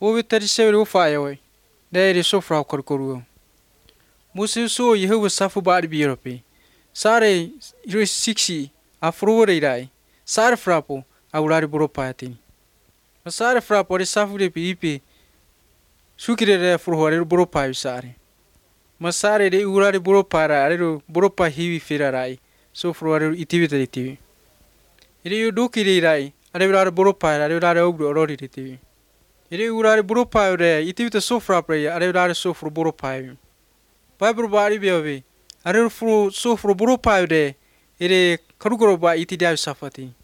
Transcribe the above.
O vitari sewe o fire oi. There is so frau korkoru. Musu so Yehovah safu bari birope. Sare iro 60 afrore irai. Sare frapo aurari buropati. Sare frapo de safu de pipe. Sukire de furhore buropai sare. Masare de urari buropara arero buropa hivi firarai. So furhore itivita itivi. Iri yuduki irai. Arevara buropara arevara obro orori itivi. Iri urari buropai re itivita so frapre arevara so fur buropai. Bible bari biawe. Arero furu so fur buropai re ire karugoro ba itidavi safati.